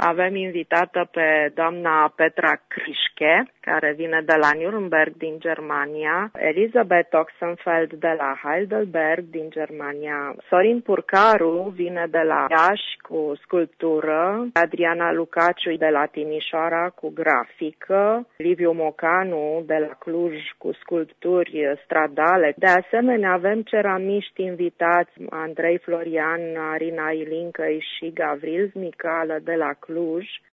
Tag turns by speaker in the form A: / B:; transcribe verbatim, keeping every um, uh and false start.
A: Avem invitată pe doamna Petra Krischke, care vine de la Nuremberg din Germania, Elisabeth Oxenfeld de la Heidelberg din Germania, Sorin Purcaru vine de la Iași cu sculptură, Adriana Lucaciu de la Timișoara cu grafică, Liviu Mocanu de la Cluj cu sculpturi stradale. De asemenea, avem ceramiști invitați, Andrei Florian, Arina Ilincăi și Gavril Micală de la Cluj.